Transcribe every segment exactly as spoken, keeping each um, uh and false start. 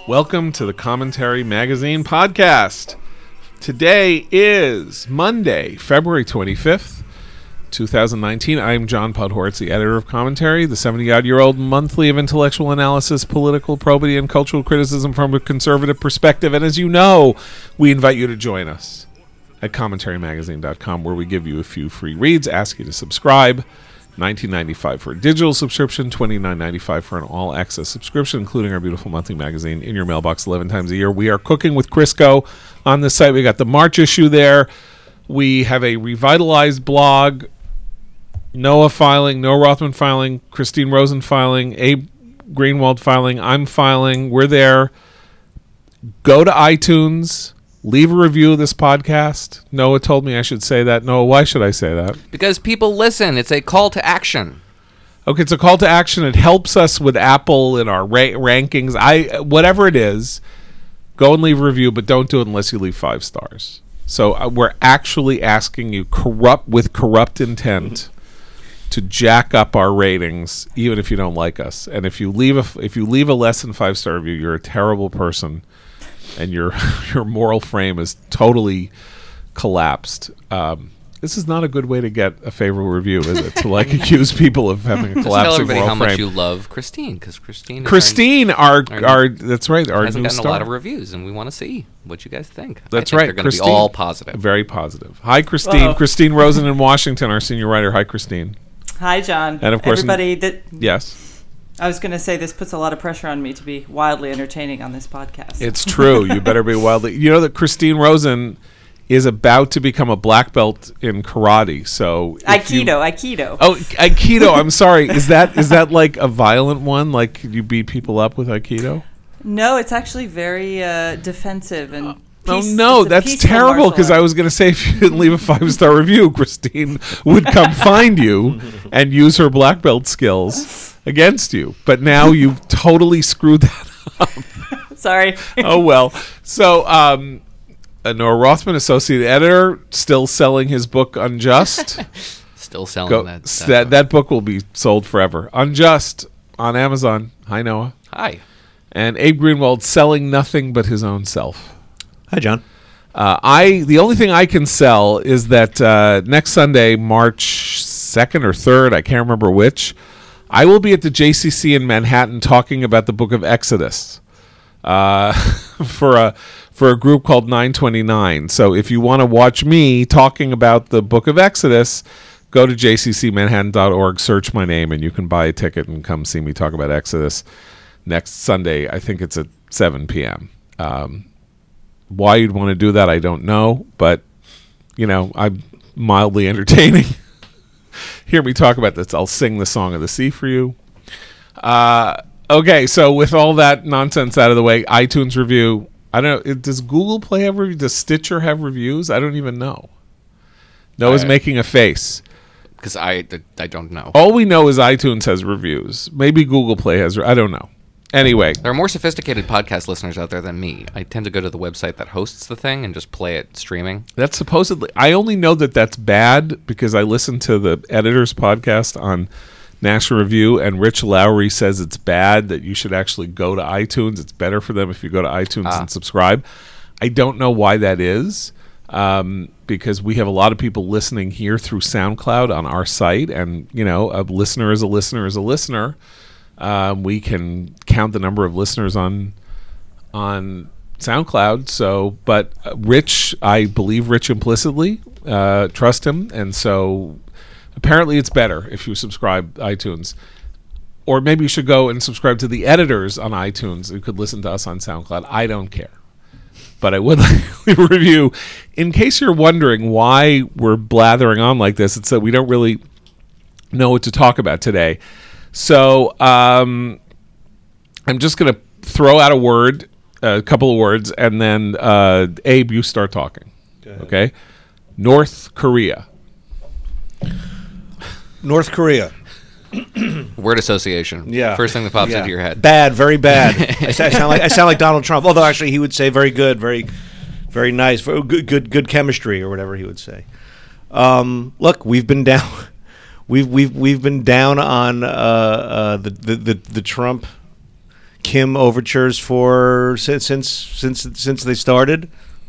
Welcome to the Commentary Magazine podcast. Today is Monday, February twenty-fifth, twenty nineteen. I'm John Podhoretz, the editor of Commentary, the seventy-odd-year-old monthly of intellectual analysis, political probity, and cultural criticism from a conservative perspective. And as you know, we invite you to join us at commentary magazine dot com, where we give you a few free reads, ask you to subscribe. nineteen ninety-five for a digital subscription, twenty-nine ninety-five for an all-access subscription, including our beautiful monthly magazine in your mailbox eleven times a year. We are cooking with Crisco on the site. We got the March issue there. We have a revitalized blog, Noah filing, Noah Rothman filing, Christine Rosen filing, Abe Greenwald filing, I'm filing. We're there. Go to iTunes. Leave a review of this podcast. Noah told me I should say that. Noah, why should I say that? Because people listen. It's a call to action. Okay, it's a call to action. It helps us with Apple in our ra- rankings. I whatever it is, go and leave a review, but don't do it unless you leave five stars. So uh, we're actually asking you corrupt with corrupt intent to jack up our ratings, even if you don't like us. And if you leave a if you leave a less than five star review, you're a terrible person. And your your moral frame is totally collapsed. Um, this is not a good way to get a favorable review, is it? To like accuse people of having a collapsing moral frame. Tell everybody how much you love Christine, because Christine. Christine, our, our, our that's right, our hasn't new gotten star. a lot of reviews, and we want to see what you guys think. That's I think right. They're going to be Christine, all positive. Very positive. Hi, Christine. Whoa. Christine Rosen in Washington, our senior writer. Hi, Christine. Hi, John. And of course, everybody. That yes. I was going to say this puts a lot of pressure on me to be wildly entertaining on this podcast. It's true. You better be wildly. You know that Christine Rosen is about to become a black belt in karate. So Aikido, you, Aikido. Oh, Aikido. I'm sorry. Is that is that like a violent one? Like you beat people up with Aikido? No, it's actually very uh, defensive and. Uh, Peace, oh no, it's a that's peaceful terrible, because martial I art. was going to say if you didn't leave a five-star review, Christine would come find you and use her black belt skills against you. But now you've totally screwed that up. Sorry. Oh, well. So, um, uh, Noah Rothman, associate editor, still selling his book Unjust. Still selling Go, that, s- that, that. book. That book will be sold forever. Unjust on Amazon. Hi, Noah. Hi. And Abe Greenwald selling nothing but his own self. Hi, John. Uh, I the only thing I can sell is that uh, next Sunday, March second or third, I can't remember which, I will be at the J C C in Manhattan talking about the Book of Exodus uh, for a for a group called nine twenty-nine. So if you want to watch me talking about the Book of Exodus, go to j c c manhattan dot org, search my name, and you can buy a ticket and come see me talk about Exodus next Sunday. I think it's at seven p.m. Um, Why you'd want to do that, I don't know, but you know, I'm mildly entertaining. Hear me talk about this. I'll sing the Song of the Sea for you. Uh, okay, so with all that nonsense out of the way, iTunes review. I don't know. it- Does Google Play have reviews? Does Stitcher have reviews? I don't even know. Noah's I- making a face. Because I, I don't know. All we know is iTunes has reviews. Maybe Google Play has. Re- I don't know. Anyway, There are more sophisticated podcast listeners out there than me. I tend to go to the website that hosts the thing and just play it streaming. that's supposedly. I only know that that's bad because I listened to the editor's podcast on National Review, and Rich Lowry says it's bad, that you should actually go to iTunes. It's better for them if you go to iTunes Ah. and subscribe. I don't know why that is, um, because we have a lot of people listening here through SoundCloud on our site, and you know, a listener is a listener is a listener. Um, we can count the number of listeners on on SoundCloud. So, but uh, Rich, I believe Rich implicitly, uh, trust him, and so apparently it's better if you subscribe to iTunes. Or maybe you should go and subscribe to the editors on iTunes. You could listen to us on SoundCloud. I don't care. But I would like to leave a review. In case you're wondering why we're blathering on like this, it's that we don't really know what to talk about today. So um, I'm just going to throw out a word, a couple of words, and then uh, Abe, you start talking. Okay? North Korea. North Korea. Word association. Yeah. First thing that pops Yeah. into your head. Bad, very bad. I, s- I sound like I sound like Donald Trump. Although actually, he would say very good, very, very nice, very good, good, good chemistry, or whatever he would say. Um, look, we've been down. We've we've we've been down on uh, uh, the, the the the Trump Kim overtures for since since since since they started.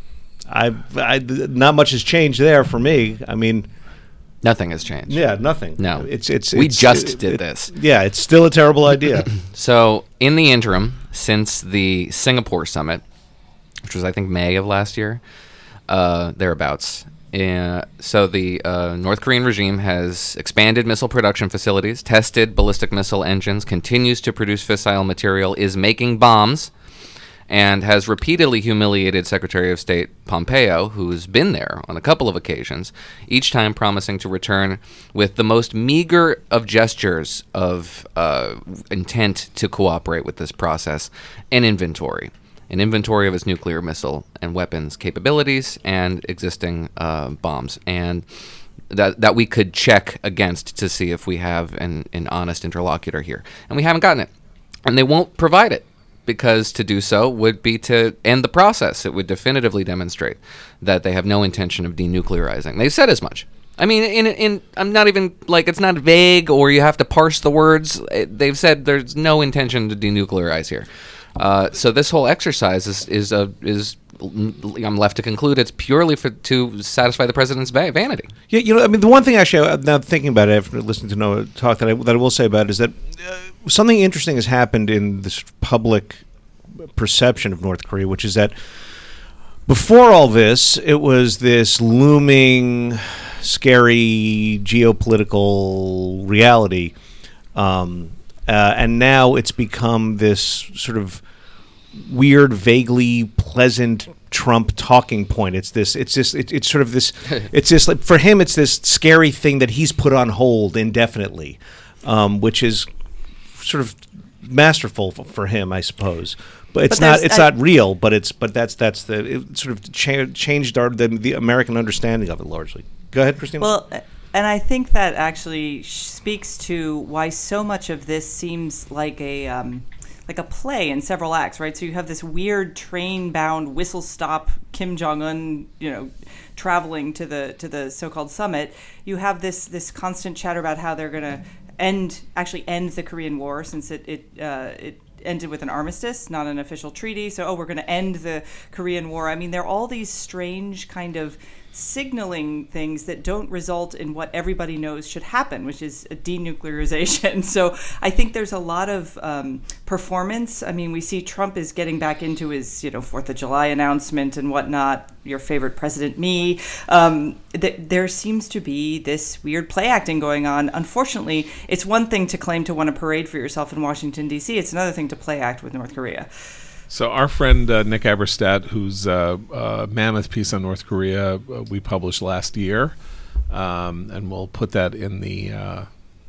I, I not much has changed there for me. I mean, Nothing has changed. yeah, nothing. No. it's it's We it's- just it- did it- this. Yeah, it's still a terrible idea. So, in the interim, since the Singapore summit, which was, I think, May of last year, uh, thereabouts, uh, so the uh, North Korean regime has expanded missile production facilities, tested ballistic missile engines, continues to produce fissile material, is making bombs, and has repeatedly humiliated Secretary of State Pompeo, who's been there on a couple of occasions, each time promising to return with the most meager of gestures of uh, intent to cooperate with this process, an inventory. An inventory of his nuclear missile and weapons capabilities and existing uh, bombs. And that that we could check against to see if we have an, an honest interlocutor here. And we haven't gotten it. And they won't provide it, because to do so would be to end the process. It would definitively demonstrate that they have no intention of denuclearizing. They've said as much. I mean, in in I'm not even, like, it's not vague or you have to parse the words. It, they've said there's no intention to denuclearize here. Uh, so this whole exercise is is a is I'm left to conclude it's purely for to satisfy the president's va- vanity. Yeah, you know, I mean, the one thing actually, uh, now thinking about it after listening to Noah talk, that I, that I will say about it is that uh, something interesting has happened in this public perception of North Korea, which is that before all this, it was this looming, scary geopolitical reality, um, uh, and now it's become this sort of weird, vaguely pleasant Trump talking point. It's this. It's this. It, it's sort of this. It's this. Like, for him, it's this scary thing that he's put on hold indefinitely, um, which is sort of masterful for, for him, I suppose. But it's But not. there's- It's I- not real. But it's. But that's that's the. It sort of cha- changed our the, the American understanding of it largely. Go ahead, Christine. Well, and I think that actually speaks to why so much of this seems like a um, like a play in several acts, right? So you have this weird train-bound whistle-stop Kim Jong-un, you know, traveling to the to the so-called summit. You have this this constant chatter about how they're going to end actually end the Korean War, since it it uh, it ended with an armistice, not an official treaty. So, oh, we're going to end the Korean War. I mean, there are all these strange kind of signaling things that don't result in what everybody knows should happen, which is a denuclearization. So I think there's a lot of um, performance. I mean, we see Trump is getting back into his, you know, Fourth of July announcement and whatnot, your favorite president, me. Um, th- there seems to be this weird play acting going on. Unfortunately, it's one thing to claim to want to parade for yourself in Washington, D C. It's another thing to play act with North Korea. So our friend uh, Nick Eberstadt, whose uh, uh, mammoth piece on North Korea uh, we published last year, um, and we'll put that in the uh,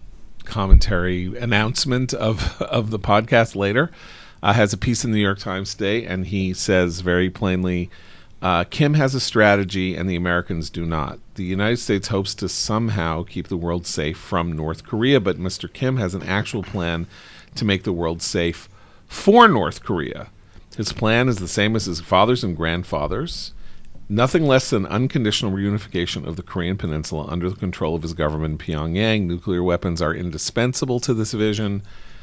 commentary announcement of of the podcast later, uh, has a piece in the New York Times today, and he says very plainly, uh, Kim has a strategy and the Americans do not. The United States hopes to somehow keep the world safe from North Korea, but Mister Kim has an actual plan to make the world safe for North Korea. His plan is the same as his fathers and grandfathers, nothing less than unconditional reunification of the Korean Peninsula under the control of his government in Pyongyang. Nuclear weapons are indispensable to this vision,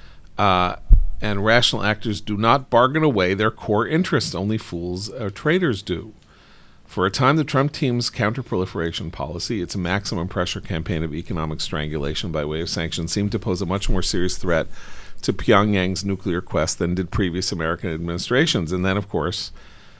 uh, and rational actors do not bargain away their core interests. Only fools or traitors do. For a time, the Trump team's counterproliferation policy, its maximum pressure campaign of economic strangulation by way of sanctions, seemed to pose a much more serious threat to Pyongyang's nuclear quest than did previous American administrations. And then, of course,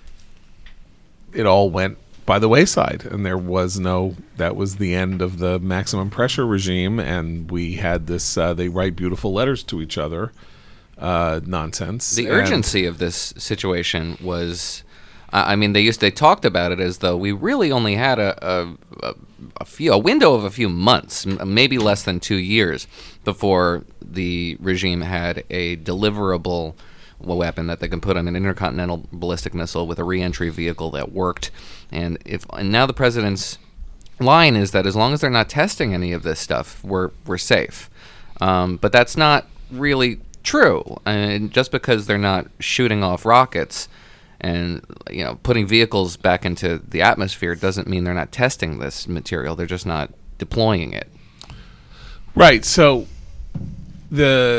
it all went by the wayside, and there was no, that was the end of the maximum pressure regime, and we had this, uh, they write beautiful letters to each other, uh, nonsense. The And- urgency of this situation was, I I mean, they used they talked about it as though we really only had a a, a, a few a window of a few months, m- maybe less than two years, before the regime had a deliverable weapon that they can put on an intercontinental ballistic missile with a reentry vehicle that worked. And if and now the president's line is that as long as they're not testing any of this stuff, we're we're safe. Um, but that's not really true. And just because they're not shooting off rockets and, you know, putting vehicles back into the atmosphere doesn't mean they're not testing this material. They're just not deploying it. Right. So the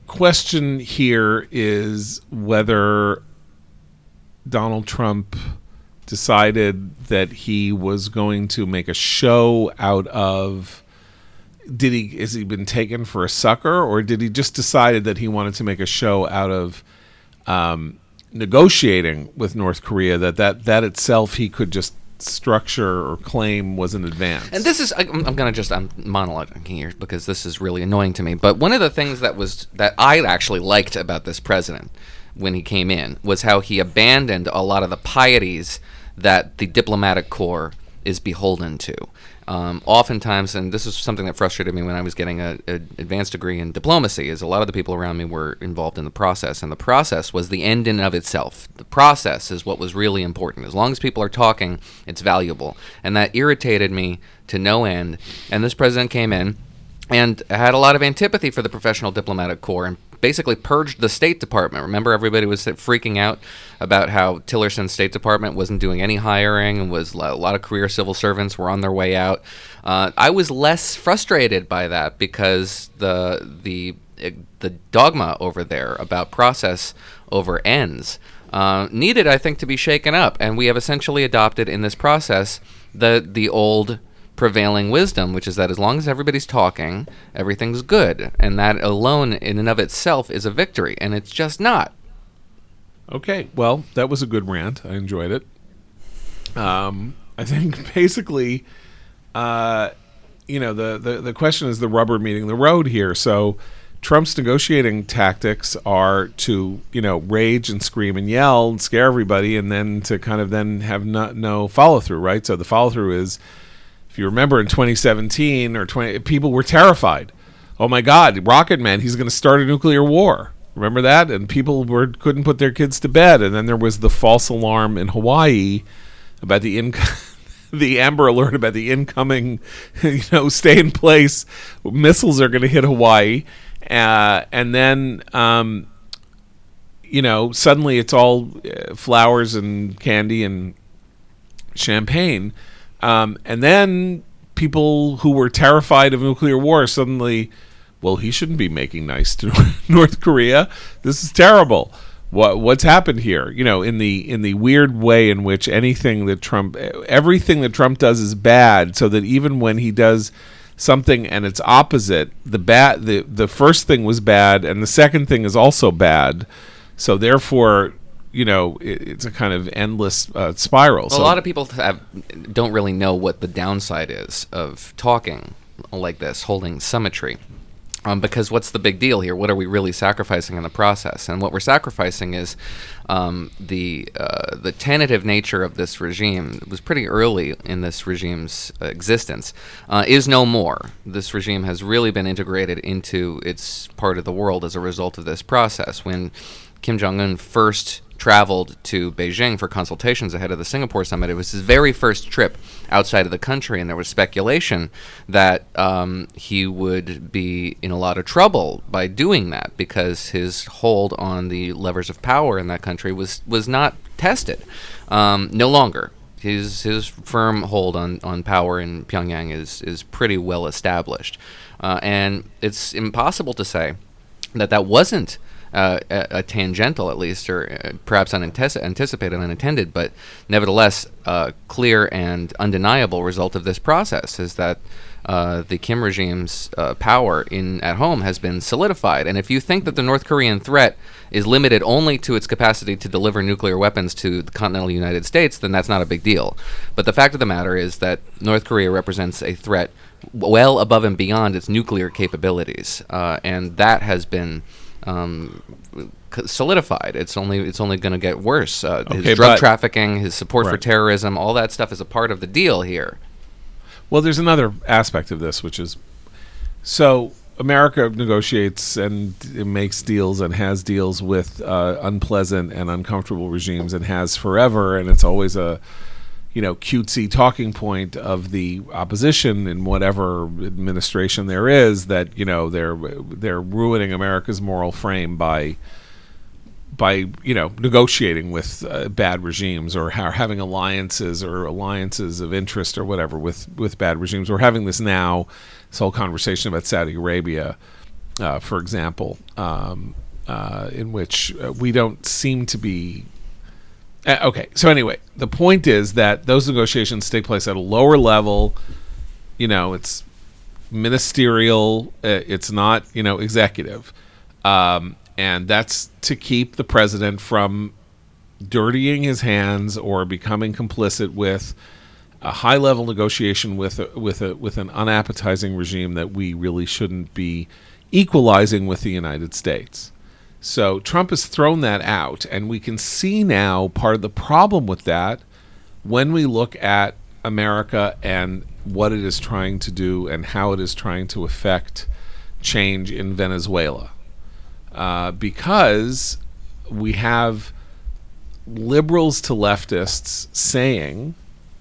question here is whether Donald Trump decided that he was going to make a show out of, did he, has he been taken for a sucker, or did he just decided that he wanted to make a show out of um, negotiating with North Korea, that, that that itself he could just structure or claim was an advance? And this is, I'm, I'm going to just, I'm monologuing here because this is really annoying to me. But one of the things that was, that I actually liked about this president when he came in was how he abandoned a lot of the pieties that the diplomatic corps is beholden to. Um, oftentimes, and this is something that frustrated me when I was getting a, a advanced degree in diplomacy, is a lot of the people around me were involved in the process, and the process was the end in of itself. The process is what was really important. As long as people are talking, it's valuable. And that irritated me to no end. And this president came in and had a lot of antipathy for the professional diplomatic corps and basically purged the State Department. Remember, everybody was freaking out about how Tillerson's State Department wasn't doing any hiring and was a lot of career civil servants were on their way out. Uh, I was less frustrated by that because the the the dogma over there about process over ends uh, needed, I think, to be shaken up, and we have essentially adopted in this process the the old prevailing wisdom, which is that as long as everybody's talking, everything's good, and that alone in and of itself is a victory, and it's just not. Okay, well, that was a good rant. I enjoyed it. Um, I think basically, uh, you know, the, the, the question is the rubber meeting the road here. So Trump's negotiating tactics are to, you know, rage and scream and yell and scare everybody, and then to kind of then have no, no follow-through, right? So the follow-through is, if you remember in twenty seventeen or twenty, people were terrified. Oh my God, Rocket Man, he's going to start a nuclear war. Remember that? And people were couldn't put their kids to bed. And then there was the false alarm in Hawaii about the in, the Amber Alert about the incoming, you know, stay in place. Missiles are going to hit Hawaii, uh, and then um, you know, suddenly it's all uh, flowers and candy and champagne. Um, and then people who were terrified of nuclear war suddenly, well, he shouldn't be making nice to North Korea. This is terrible. What what's happened here? You know, in the in the weird way in which anything that Trump, everything that Trump does is bad. So that even when he does something and it's opposite, the bad, the the first thing was bad, and the second thing is also bad. So therefore, you know, it, it's a kind of endless uh, spiral. Well, so a lot of people have, don't really know what the downside is of talking like this, holding symmetry. Um, because what's the big deal here? What are we really sacrificing in the process? And what we're sacrificing is um, the uh, the tentative nature of this regime. It was pretty early in this regime's uh, existence. Uh, is no more. This regime has really been integrated into its part of the world as a result of this process. When Kim Jong-un first traveled to Beijing for consultations ahead of the Singapore summit, it was his very first trip outside of the country, and there was speculation that um, he would be in a lot of trouble by doing that because his hold on the levers of power in that country was was not tested. Um, no longer. His his firm hold on, on power in Pyongyang is is pretty well established, uh, and it's impossible to say that that wasn't Uh, a, a tangential, at least, or uh, perhaps unantici- anticipated, unintended, but nevertheless, uh, clear and undeniable result of this process is that uh, the Kim regime's uh, power in at home has been solidified. And if you think that the North Korean threat is limited only to its capacity to deliver nuclear weapons to the continental United States, then that's not a big deal. But the fact of the matter is that North Korea represents a threat well above and beyond its nuclear capabilities, uh, and that has been Um, solidified. It's only it's only going to get worse. Uh, Okay, his drug but- trafficking, his support for Right. terrorism, all that stuff is a part of the deal here. Well, there's another aspect of this, which is, so America negotiates and it makes deals and has deals with uh, unpleasant and uncomfortable regimes and has forever, and it's always a, you know, cutesy talking point of the opposition in whatever administration there is, that, you know, they're they're ruining America's moral frame by by you know negotiating with uh, bad regimes, or ha- having alliances or alliances of interest or whatever with with bad regimes. We're having this now, this whole conversation about Saudi Arabia uh, for example, um, uh, in which uh, we don't seem to be. Uh, okay, so anyway, the point is that those negotiations take place at a lower level. You know, it's ministerial. Uh, it's not, you know, executive. Um, and that's to keep the president from dirtying his hands or becoming complicit with a high-level negotiation with a, with a, with an unappetizing regime that we really shouldn't be equalizing with the United States. So Trump has thrown that out, and we can see now part of the problem with that when we look at America and what it is trying to do and how it is trying to affect change in Venezuela. Uh, because we have liberals to leftists saying,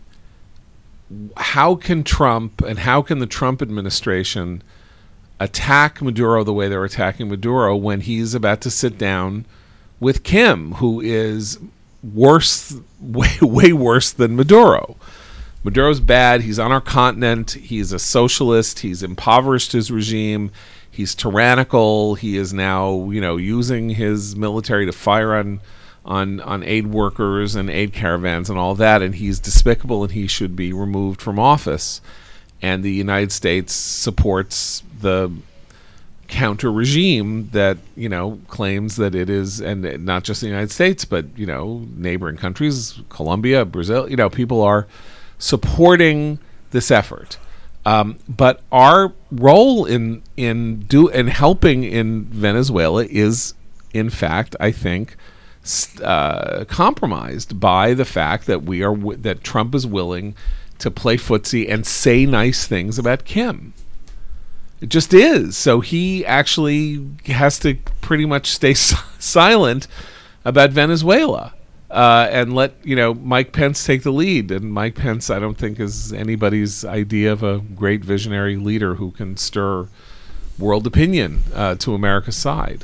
how can Trump and how can the Trump administration attack Maduro the way they're attacking Maduro when he's about to sit down with Kim, who is worse, way, way worse than Maduro. Maduro's bad. He's on our continent. He's a socialist. He's impoverished his regime. He's tyrannical. He is now, you know, using his military to fire on on on aid workers and aid caravans and all that, and he's despicable and he should be removed from office. And the United States supports the counter regime that, you know, claims that it is, and not just the United States, but, you know, neighboring countries, Colombia, Brazil, you know, people are supporting this effort. Um, but our role in in do in helping in Venezuela is, in fact, I think, uh, compromised by the fact that we are w- that Trump is willing to play footsie and say nice things about Kim. It just is. So he actually has to pretty much stay s- silent about Venezuela uh, and let, you know, Mike Pence take the lead. And Mike Pence, I don't think, is anybody's idea of a great visionary leader who can stir world opinion uh, to America's side.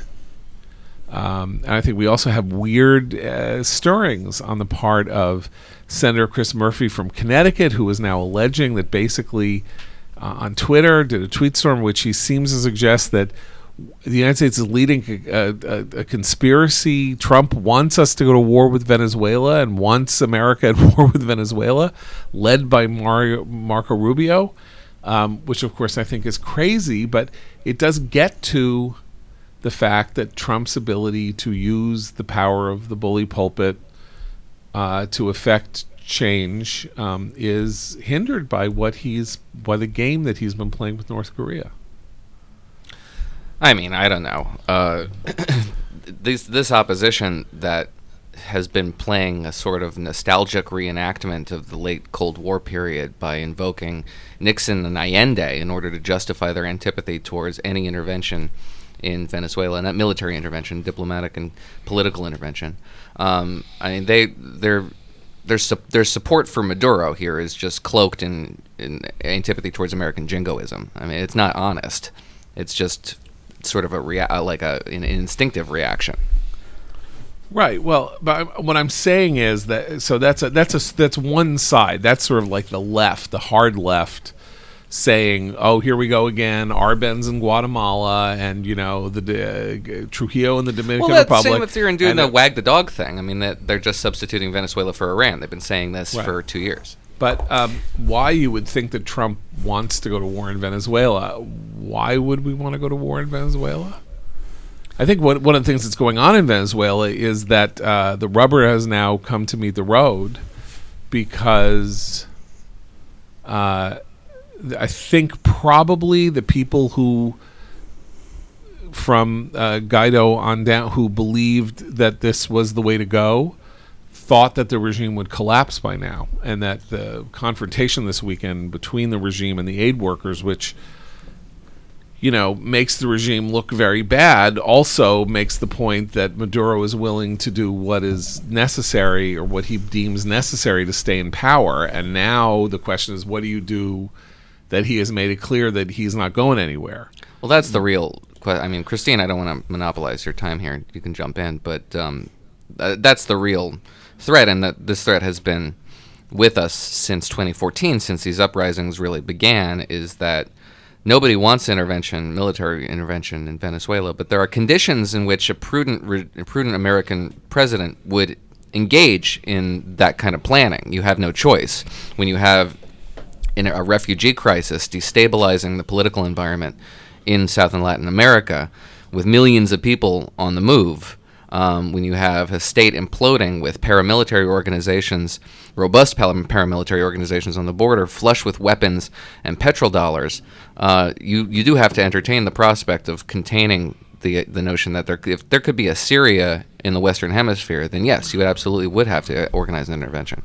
Um, and I think we also have weird uh, stirrings on the part of Senator Chris Murphy from Connecticut, who is now alleging that basically uh, on Twitter did a tweet storm which he seems to suggest that the United States is leading a, a, a conspiracy. Trump wants us to go to war with Venezuela and wants America at war with Venezuela, led by Mario, Marco Rubio, um, which of course I think is crazy, but it does get to the fact that Trump's ability to use the power of the bully pulpit uh, to affect change um, is hindered by what he's by the game that he's been playing with North Korea. I mean, I don't know. Uh, this this opposition that has been playing a sort of nostalgic reenactment of the late Cold War period by invoking Nixon and Allende in order to justify their antipathy towards any intervention in Venezuela, not military intervention, diplomatic and political intervention. Um, I mean, they their their su- their support for Maduro here is just cloaked in, in antipathy towards American jingoism. I mean, it's not honest. It's just sort of a rea- like a an instinctive reaction. Right. Well, but what I'm saying is that so that's a, that's a that's one side. That's sort of like the left, the hard left, saying, "Oh, here we go again. Arbenz in Guatemala, and you know the uh, Trujillo in the Dominican well, that's Republic." Same with they're doing and the uh, wag the dog thing. I mean, that they're just substituting Venezuela for Iran. They've been saying this Right. for two years. But um, why you would think that Trump wants to go to war in Venezuela? Why would we want to go to war in Venezuela? I think one one of the things that's going on in Venezuela is that uh, the rubber has now come to meet the road, because uh, I think probably the people who, from uh, Guaido on down, who believed that this was the way to go, thought that the regime would collapse by now, and that the confrontation this weekend between the regime and the aid workers, which, you know, makes the regime look very bad, also makes the point that Maduro is willing to do what is necessary or what he deems necessary to stay in power. And now the question is, what do you do that he has made it clear that he's not going anywhere? Well, that's the real que- I mean, Christine, I don't want to monopolize your time here. You can jump in, but um, th- that's the real threat, and that this threat has been with us since twenty fourteen, since these uprisings really began, is that nobody wants intervention, military intervention in Venezuela, but there are conditions in which a prudent, re- a prudent American president would engage in that kind of planning. You have no choice. When you have in a refugee crisis destabilizing the political environment in South and Latin America with millions of people on the move, um, when you have a state imploding with paramilitary organizations, robust paramilitary organizations on the border, flush with weapons and petrodollars, uh, you, you do have to entertain the prospect of containing the the notion that there, if there could be a Syria in the Western Hemisphere, then yes, you would absolutely would have to organize an intervention.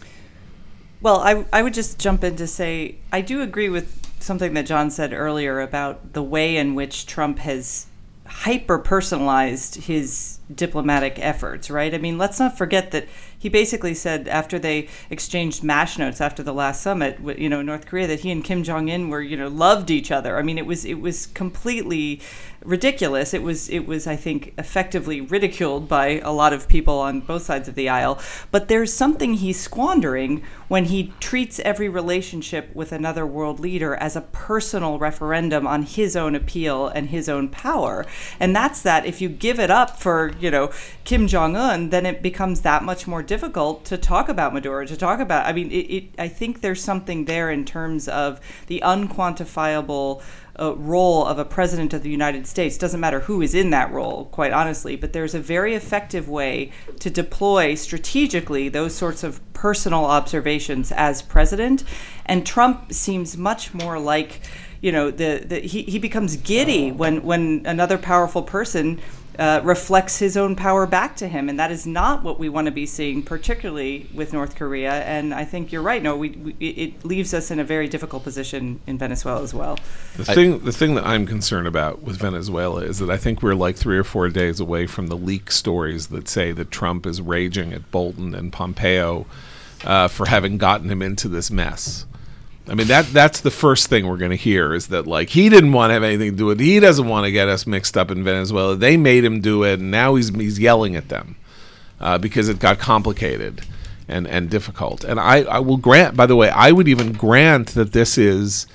Well, I, I would just jump in to say I do agree with something that John said earlier about the way in which Trump has hyper-personalized his diplomatic efforts, right? I mean, let's not forget that he basically said after they exchanged MASH notes after the last summit, you know, in North Korea, that he and Kim Jong-un were, you know, loved each other. I mean, it was it was completely ridiculous. It was, it was, I think, effectively ridiculed by a lot of people on both sides of the aisle. But there's something he's squandering when he treats every relationship with another world leader as a personal referendum on his own appeal and his own power. And that's that if you give it up for, you know, Kim Jong-un, then it becomes that much more difficult to talk about Maduro, to talk about, I mean, it, it I think there's something there in terms of the unquantifiable Uh, role of a president of the United States. Doesn't matter who is in that role, quite honestly, but there's a very effective way to deploy strategically those sorts of personal observations as president. And Trump seems much more like, you know, the, the he, he becomes giddy when, when another powerful person Uh, reflects his own power back to him, and that is not what we want to be seeing, particularly with North Korea. And I think you're right. No, we, we it leaves us in a very difficult position in Venezuela as well. The thing, the thing that I'm concerned about with Venezuela is that I think we're like three or four days away from the leak stories that say that Trump is raging at Bolton and Pompeo uh, for having gotten him into this mess. I mean, that that's the first thing we're going to hear is that, like, he didn't want to have anything to do with it. He doesn't want to get us mixed up in Venezuela. They made him do it, and now he's he's yelling at them uh, because it got complicated and, and difficult. And I, I will grant, by the way, I would even grant that this is,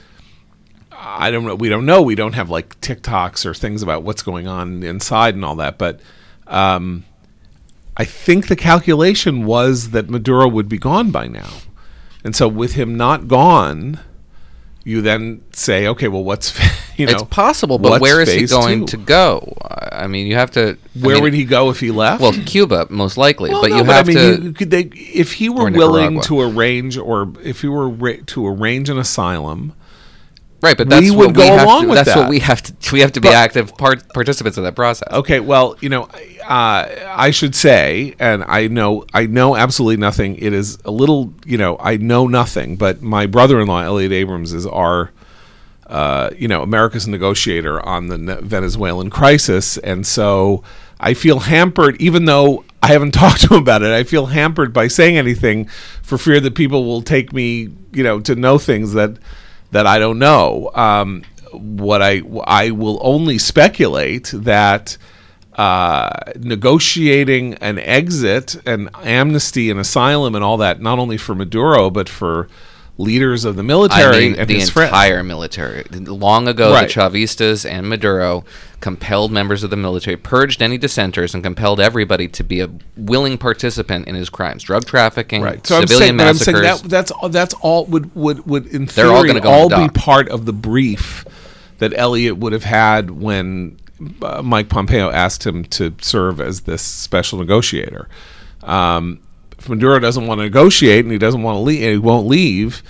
I don't know, we don't know. We don't have, like, TikToks or things about what's going on inside and all that. But um, I think the calculation was that Maduro would be gone by now. And so with him not gone, you then say, okay, well, what's, you know. It's possible, but where is he going two? to go? I mean, you have to. Where I mean, would he go if he left? Well, Cuba, most likely. Well, but no, you but have I mean, to. You, could they, if he were willing to arrange, or if he were ra- to arrange an asylum. Right, but that's we what would we go have along to, with that's that. what we have to. We have to be but, active part, participants in that process. Okay, well, you know, uh, I should say, and I know, I know absolutely nothing. It is a little, you know, I know nothing. But my brother-in-law, Elliot Abrams, is our, uh, you know, America's negotiator on the Venezuelan crisis, and so I feel hampered, even though I haven't talked to him about it. I feel hampered by saying anything for fear that people will take me, you know, to know things that. that I don't know. Um, what I I will only speculate that uh, negotiating an exit, an amnesty, an asylum, and all that, not only for Maduro but for leaders of the military I mean, and the his entire friends. military. Long ago, Right. the Chavistas and Maduro compelled members of the military, purged any dissenters, and compelled everybody to be a willing participant in his crimes: drug trafficking, Right. So I'm civilian saying, but I'm saying massacres. that, that's that's all would would would in They're all theory gonna go all in the be dock. part of the brief that Elliot would have had when uh, Mike Pompeo asked him to serve as this special negotiator. Um, if Maduro doesn't want to negotiate and he doesn't want to leave, and he won't leave,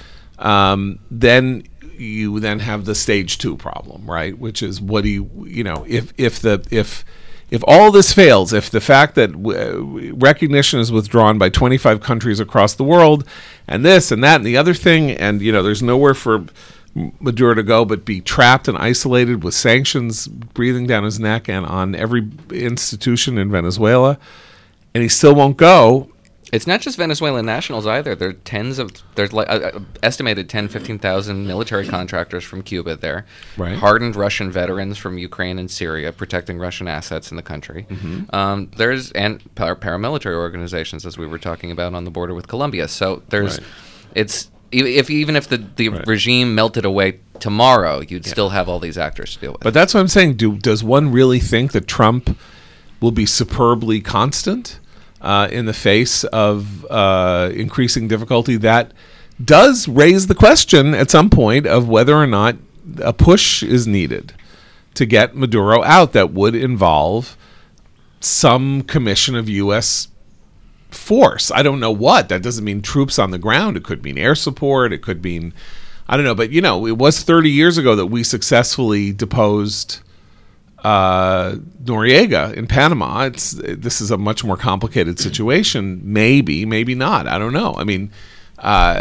um, then you then have the stage two problem, right? Which is what do you, you know, if if the if if all this fails, if the fact that w- recognition is withdrawn by twenty-five countries across the world, and this and that and the other thing, and you know, there's nowhere for Maduro to go but be trapped and isolated with sanctions breathing down his neck and on every institution in Venezuela, and he still won't go. It's not just Venezuelan nationals either. There are tens of, there's like uh, uh, estimated ten, fifteen thousand military contractors from Cuba there. Right. Hardened Russian veterans from Ukraine and Syria protecting Russian assets in the country. Mm-hmm. Um, there's, and par- paramilitary organizations, as we were talking about on the border with Colombia. So there's, Right. it's, if even if the, the Right. regime melted away tomorrow, you'd yeah. still have all these actors to deal with. But that's what I'm saying. Do does one really think that Trump will be superbly constant uh, in the face of uh, increasing difficulty? That does raise the question at some point of whether or not a push is needed to get Maduro out that would involve some commission of U S force. I don't know what. That doesn't mean troops on the ground. It could mean air support. It could mean, I don't know. But, you know, it was thirty years ago that we successfully deposed uh, Noriega in Panama. It's This is a much more complicated situation. Maybe, maybe not. I don't know. I mean, uh,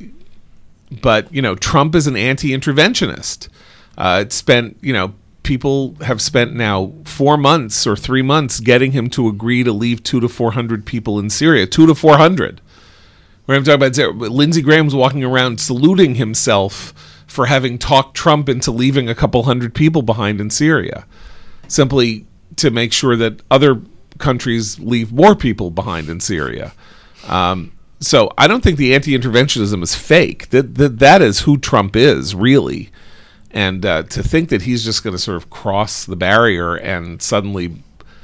but, you know, Trump is an anti-interventionist. Uh, it spent, you know, people have spent now four months or three months getting him to agree to leave two to four hundred people in Syria. Two to four hundred. We're talking about Lindsey Graham's walking around saluting himself for having talked Trump into leaving a couple hundred people behind in Syria, simply to make sure that other countries leave more people behind in Syria. Um, so I don't think the anti-interventionism is fake. That that that is who Trump is, really. And uh, to think that he's just going to sort of cross the barrier and suddenly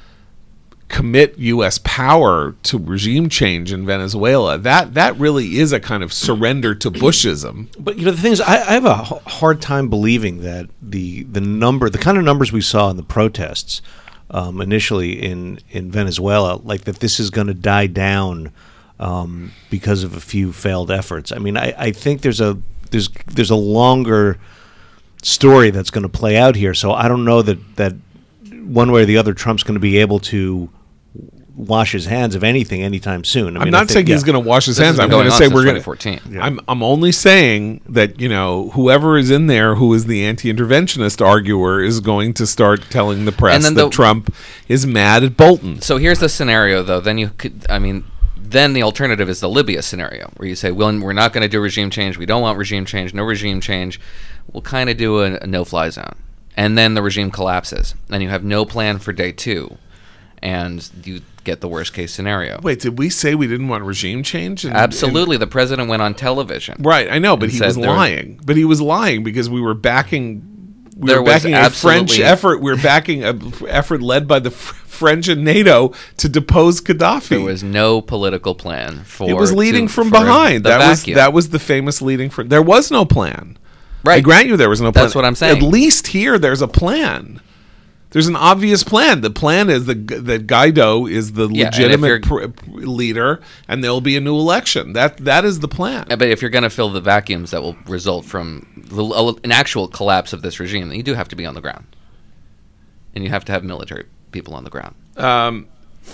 commit U S power to regime change in Venezuela, that that really is a kind of surrender to Bushism. But, you know, the thing is, I, I have a h- hard time believing that the the number, the kind of numbers we saw in the protests um, initially in, in Venezuela, like that this is going to die down um, because of a few failed efforts. I mean, I, I think there's a there's there's a longer story that's going to play out here. So I don't know that, that one way or the other Trump's going to be able to wash his hands of anything anytime soon. I I'm mean, not I think, saying yeah. he's going to wash his This hands. has I'm been going to going say on we're since going twenty fourteen. to. I'm I'm only saying that, you know, whoever is in there who is the anti-interventionist arguer is going to start telling the press And then that the- Trump is mad at Bolton. So here's the scenario, though. Then you could, I mean, then the alternative is the Libya scenario, where you say, well, we're not going to do regime change. We don't want regime change. No regime change. We'll kind of do a, a no-fly zone. And then the regime collapses. And you have no plan for day two. And you get the worst-case scenario. Wait, did we say we didn't want regime change? And, Absolutely. the president went on television. Right, I know, but he said was there- lying. But he was lying because we were backing we There were was backing a French absolutely- effort. We were backing a effort led by the F- French and NATO to depose Gaddafi. There was no political plan for It was leading to- from for behind. the That vacuum. was that was the famous leading from. There was no plan. Right. I grant you there was no plan. That's what I'm saying. At least here there's a plan. There's an obvious plan. The plan is the, that Guaido is the Yeah, and if legitimate pr- you're- pr- leader, and there will be a new election. That that is the plan. But if you're going to fill the vacuums that will result from the, an actual collapse of this regime, then you do have to be on the ground. And you have to have military people on the ground. Um,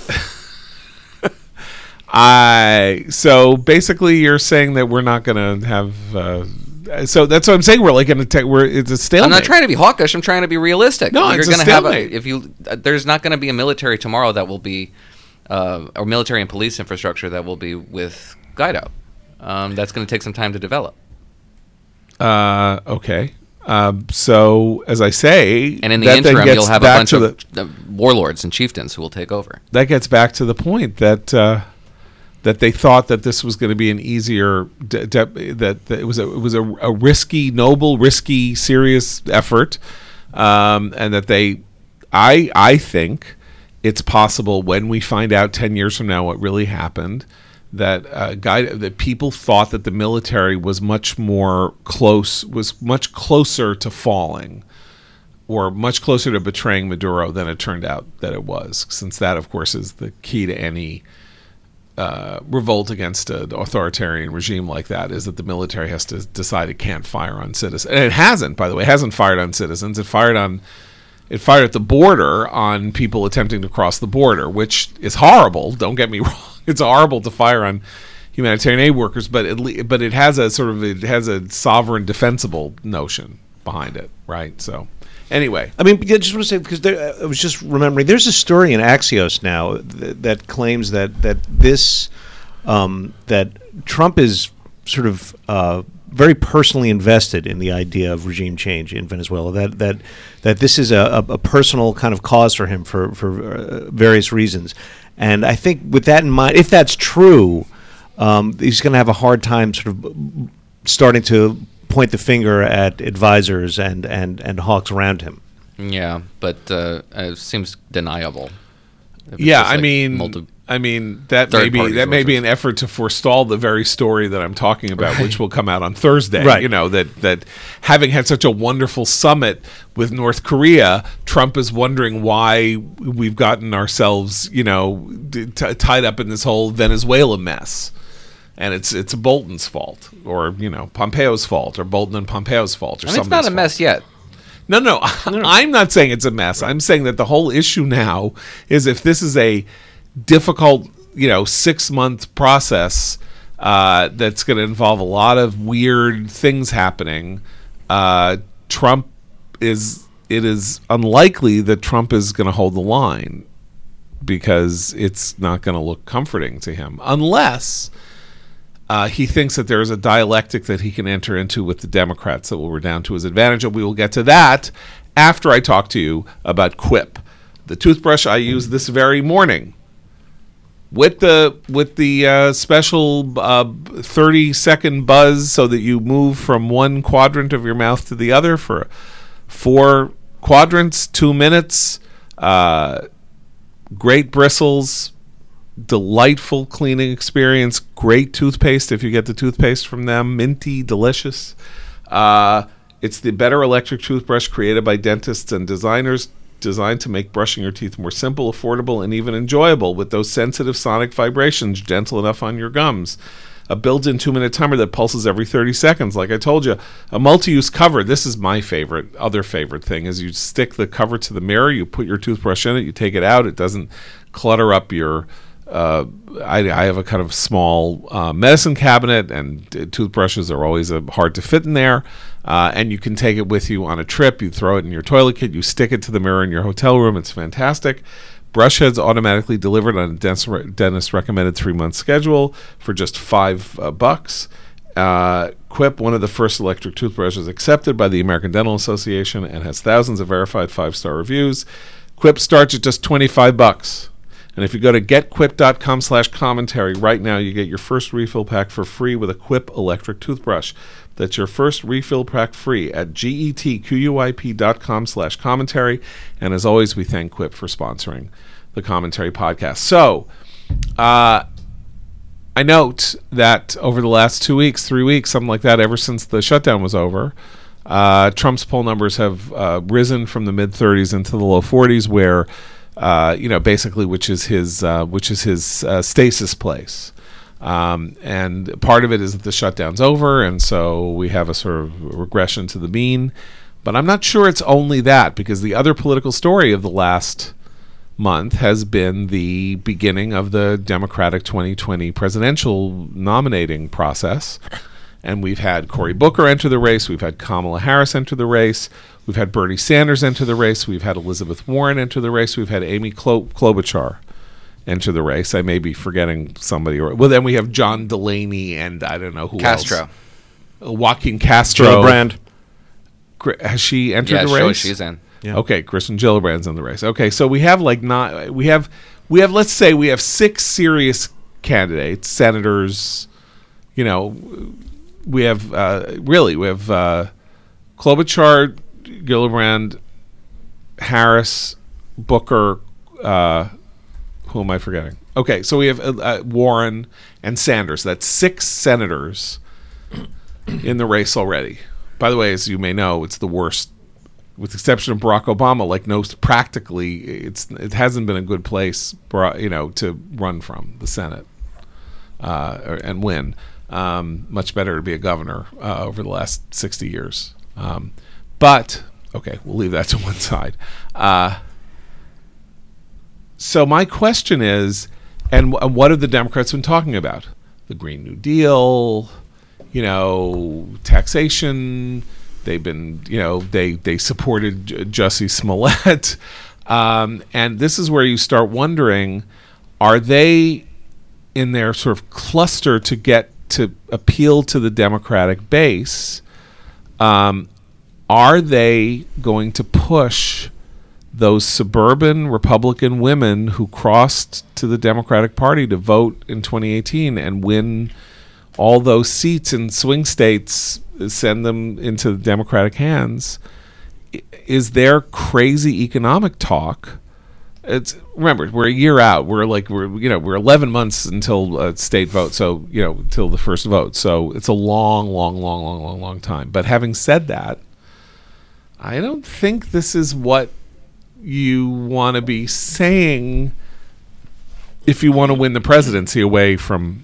I so basically you're saying that we're not going to have. Uh, so that's what I'm saying. We're like going to take. We're it's a stalemate. I'm not trying to be hawkish. I'm trying to be realistic. No, you're it's a gonna have stalemate. if you uh, there's not going to be a military tomorrow that will be, uh, or military and police infrastructure that will be with Guaido. Um, that's going to take some time to develop. Uh, okay. Um, so as I say, And in the that then interim, gets you'll have a back bunch to of the- uh, warlords and chieftains who will take over. that gets back to the point that uh, that they thought that this was going to be an easier de- de- that, that it was a it was a, a risky, noble, risky, serious effort, um, and that they, I I think it's possible when we find out ten years from now what really happened, that uh, guy that people thought that the military was much more close was much closer to falling, or much closer to betraying Maduro than it turned out that it was, since that, of course, is the key to any uh, revolt against an authoritarian regime like that, is that the military has to decide it can't fire on citizens. And it hasn't, by the way, it hasn't fired on citizens. It fired on, it fired at the border on people attempting to cross the border, which is horrible. Don't get me wrong. It's horrible to fire on humanitarian aid workers, but it, le- but it has a sort of, it has a sovereign defensible notion behind it, right? So... Anyway, I mean, I just want to say, because there, I was just remembering, there's a story in Axios now th- that claims that that this um, that Trump is sort of uh, very personally invested in the idea of regime change in Venezuela. That that that this is a, a, a personal kind of cause for him for for uh, various reasons. And I think with that in mind, if that's true, um, he's going to have a hard time sort of starting to point the finger at advisors and, and, and hawks around him. Yeah, but uh, it seems deniable. If it's Yeah, just, I like, mean, multi- I mean that may third be party that may be sources. an effort to forestall the very story that I'm talking about, which will come out on Thursday. Right. You know that that having had such a wonderful summit with North Korea, Trump is wondering why we've gotten ourselves, you know, t- tied up in this whole Venezuela mess. And it's it's Bolton's fault, or you know, Pompeo's fault, or Bolton and Pompeo's fault, or I mean, it's somebody's not a mess fault. yet. No, no, I'm not saying it's a mess. I'm saying that the whole issue now is if this is a difficult, you know, six month process uh, that's going to involve a lot of weird things happening. Uh, Trump is. It is unlikely that Trump is going to hold the line because it's not going to look comforting to him unless. Uh, he thinks that there is a dialectic that he can enter into with the Democrats that will redound to his advantage, and we will get to that after I talk to you about Quip, the toothbrush I used this very morning. With the with the uh, special uh, thirty second buzz, so that you move from one quadrant of your mouth to the other for four quadrants, two minutes. Uh, great bristles. Delightful cleaning experience. Great toothpaste if you get the toothpaste from them. Minty, delicious. Uh, it's the better electric toothbrush created by dentists and designers, designed to make brushing your teeth more simple, affordable, and even enjoyable with those sensitive sonic vibrations gentle enough on your gums. A built-in two-minute timer that pulses every thirty seconds. Like I told you, a multi-use cover. This is my favorite, other favorite thing, is you stick the cover to the mirror, you put your toothbrush in it, you take it out. It doesn't clutter up your... Uh, I, I have a kind of small uh, medicine cabinet, and t- toothbrushes are always uh, hard to fit in there. Uh, and you can take it with you on a trip. You throw it in your toilet kit. You stick it to the mirror in your hotel room. It's fantastic. Brush heads automatically delivered on a dentist, dentist recommended three month schedule for just five uh, bucks. Uh, Quip, one of the first electric toothbrushes accepted by the American Dental Association, and has thousands of verified five star reviews. Quip starts at just twenty-five bucks. And if you go to getquip.com slash commentary right now, you get your first refill pack for free with a Quip electric toothbrush. That's your first refill pack free at getquip.com slash commentary. And as always, we thank Quip for sponsoring the Commentary Podcast. So, uh, I note that over the last two weeks, three weeks, something like that, ever since the shutdown was over, uh, Trump's poll numbers have uh, risen from the mid thirties into the low forties, where Uh, you know, basically, which is his, uh, which is his uh, stasis place, um, and part of it is that the shutdown's over, and so we have a sort of regression to the mean. But I'm not sure it's only that, because the other political story of the last month has been the beginning of the Democratic twenty twenty presidential nominating process. And we've had Cory Booker enter the race. We've had Kamala Harris enter the race. We've had Bernie Sanders enter the race. We've had Elizabeth Warren enter the race. We've had Amy Klo- Klobuchar enter the race. I may be forgetting somebody. Or, well, then we have John Delaney and I don't know who Castro. else. Uh, Joaquin Castro. Gillibrand. Gr- Has she entered Yeah, the sure, race? she's in. Yeah. Okay, Kristen Gillibrand's in the race. Okay, so we have like not we have we have let's say we have six serious candidates, senators, you know, we have uh, really we have uh, Klobuchar, Gillibrand, Harris, Booker. Uh, who am I forgetting? Okay, so we have uh, uh, Warren and Sanders. That's six senators in the race already. By the way, as you may know, it's the worst, with the exception of Barack Obama. Like no, practically, it's it hasn't been a good place, you know, to run from the Senate uh, and win. Um, much better to be a governor uh, over the last sixty years. Um, but, okay, we'll leave that to one side. Uh, so my question is, and, w- and what have the Democrats been talking about? The Green New Deal, you know, taxation. They've been, you know, they, they supported J- Jussie Smollett. Um, and this is where you start wondering, are they in their sort of cluster to get to appeal to the Democratic base, um, are they going to push those suburban Republican women who crossed to the Democratic Party to vote in twenty eighteen and win all those seats in swing states, send them into Democratic hands. Is there crazy economic talk? It's remember we're a year out. We're like we're you know we're eleven months until a state vote. So you know until the first vote. So it's a long, long, long, long, long, long time. But having said that, I don't think this is what you want to be saying if you want to win the presidency away from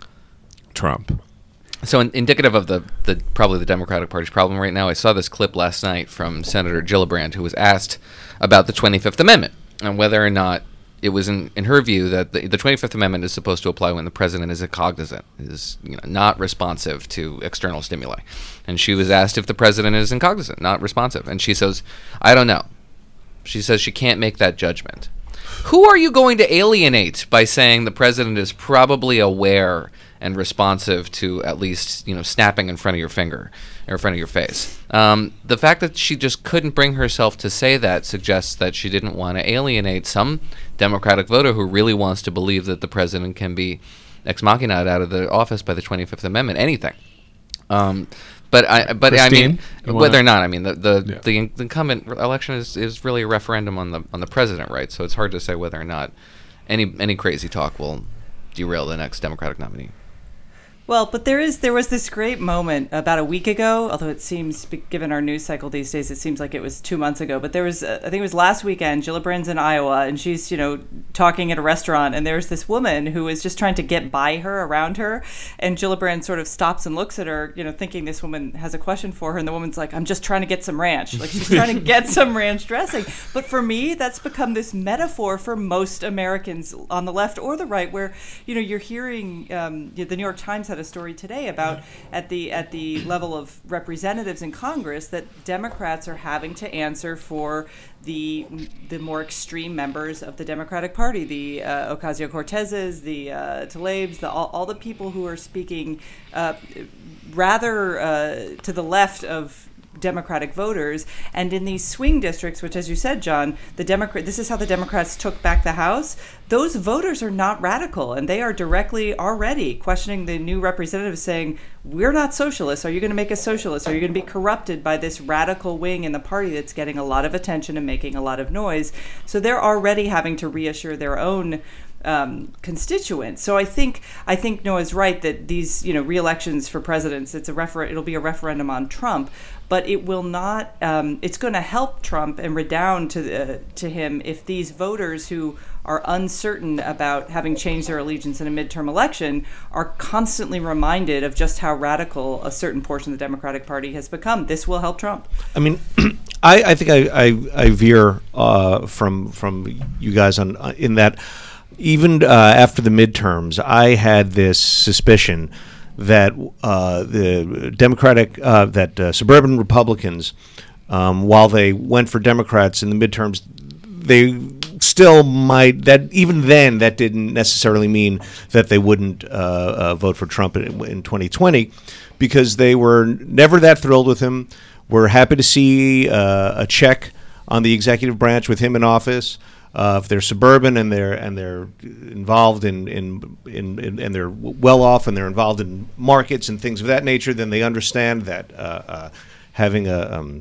Trump. So in, indicative of the, the probably the Democratic Party's problem right now, I saw this clip last night from Senator Gillibrand, who was asked about the twenty-fifth Amendment and whether or not it was in, in her view that the, the twenty-fifth Amendment is supposed to apply when the president is incognizant, is you know, not responsive to external stimuli. And she was asked if the president is incognizant, not responsive. And she says, I don't know. She says she can't make that judgment. Who are you going to alienate by saying the president is probably aware and responsive to at least, you know, snapping in front of your finger or in front of your face? Um, the fact that she just couldn't bring herself to say that suggests that she didn't want to alienate some Democratic voter who really wants to believe that the president can be ex machina out of the office by the twenty-fifth Amendment, anything. Um, but I, but Christine, I mean, whether or not, I mean, the the, Yeah. the the incumbent election is, is really a referendum on the on the president, right? So it's hard to say whether or not any any crazy talk will derail the next Democratic nominee. Well, but there is there was this great moment about a week ago, although it seems, given our news cycle these days, it seems like it was two months ago. But there was, uh, I think it was last weekend, Gillibrand's in Iowa, and she's, you know, talking at a restaurant, and there's this woman who is just trying to get by her, around her, and Gillibrand sort of stops and looks at her, you know, thinking this woman has a question for her, and the woman's like, I'm just trying to get some ranch. Like, she's trying to get some ranch dressing. But for me, that's become this metaphor for most Americans on the left or the right, where, you know, you're hearing, um, the New York Times had a story today about at the at the level of representatives in Congress that Democrats are having to answer for the the more extreme members of the Democratic Party, the uh, Ocasio-Cortezes, the uh, Tlaibs, the all, all the people who are speaking uh, rather uh, to the left of Democratic voters, and in these swing districts, which, as you said, John, the Democrat, this is how the Democrats took back the House. Those voters are not radical, and they are directly already questioning the new representatives, saying, "We're not socialists. Are you going to make us socialists? Are you going to be corrupted by this radical wing in the party that's getting a lot of attention and making a lot of noise?" So they're already having to reassure their own Um, constituents. So I think I think Noah's right that these, you know, re-elections for presidents, it's a refer- it'll be a referendum on Trump, but it will not. Um, it's going to help Trump and redound to the, to him if these voters who are uncertain about having changed their allegiance in a midterm election are constantly reminded of just how radical a certain portion of the Democratic Party has become. This will help Trump. I mean, I, I think I, I, I veer uh, from from you guys on uh, in that. Even uh, after the midterms, I had this suspicion that uh, the Democratic, uh, that uh, suburban Republicans, um, while they went for Democrats in the midterms, they still might, that even then, that didn't necessarily mean that they wouldn't uh, uh, vote for Trump in, in twenty twenty, because they were never that thrilled with him. We're happy to see uh, a check on the executive branch with him in office. Uh, if they're suburban and they're and they're involved in in, in in and they're well off and they're involved in markets and things of that nature, then they understand that uh, uh, having a um,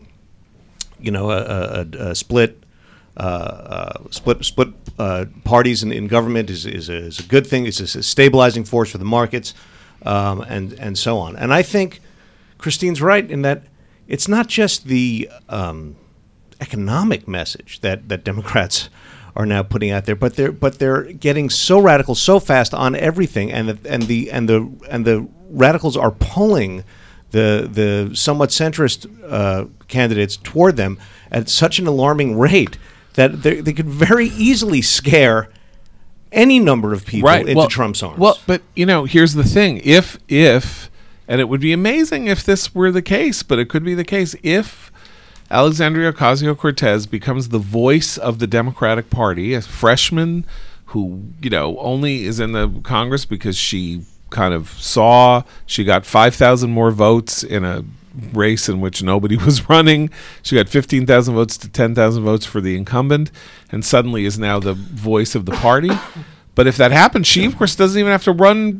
you know a, a, a split uh, uh, split split uh, parties in, in government is is a, is a good thing. It's a, a stabilizing force for the markets, um, and and so on. And I think Christine's right in that it's not just the um, economic message that that Democrats are now putting out there, but they're but they're getting so radical so fast on everything, and the and the and the and the radicals are pulling the the somewhat centrist uh, candidates toward them at such an alarming rate that they they could very easily scare any number of people right. into well, Trump's arms. Well, but you know, here's the thing: if if and it would be amazing if this were the case, but it could be the case if Alexandria Ocasio-Cortez becomes the voice of the Democratic Party, a freshman who, you know, only is in the Congress because she kind of saw she got five thousand more votes in a race in which nobody was running. She got fifteen thousand votes to ten thousand votes for the incumbent, and suddenly is now the voice of the party. But if that happens, she, of course, doesn't even have to run